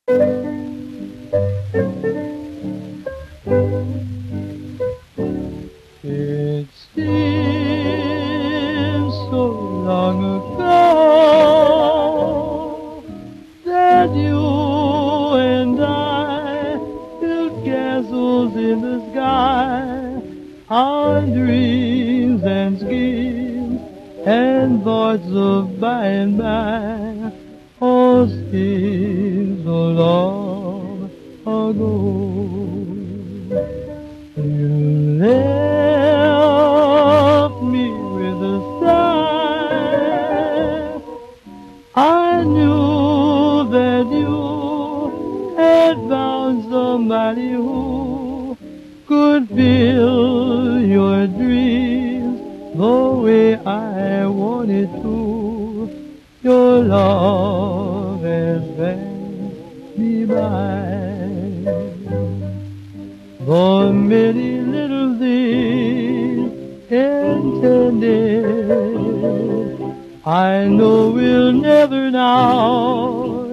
It seems so long ago that you and I built castles in the sky, our dreams and schemes and thoughts of by and by, all seems so long ago. You left me with a sigh. I knew that you had found somebody who could fill your dreams the way I wanted to. Your love has passed me by. For many little things intended, I know we'll never now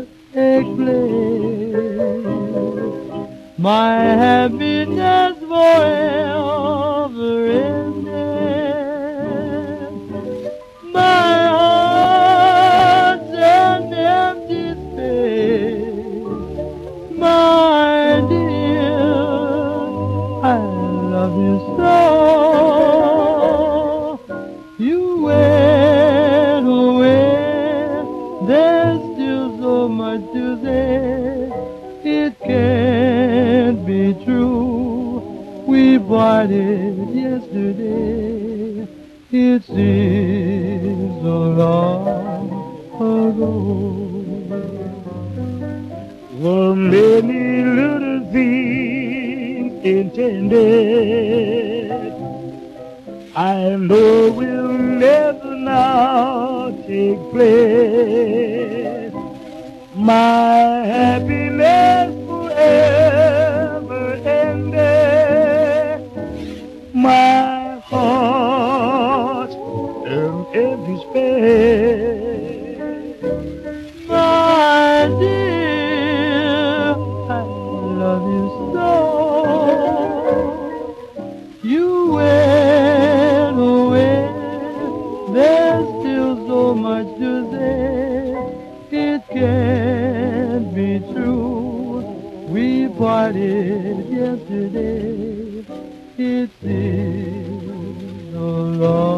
explain. My happiness forever ended. My heart's an empty space. My dear, I love you so. You went away. There's still so much to say. It can't be true. We parted yesterday. It seems so long ago. For many little things intended, I know will never now take place. My happiness forever ended. My heart an empty space. My dear, I love you so. You went away. There's still so much to say. It can't be true. We parted yesterday. It seems so long.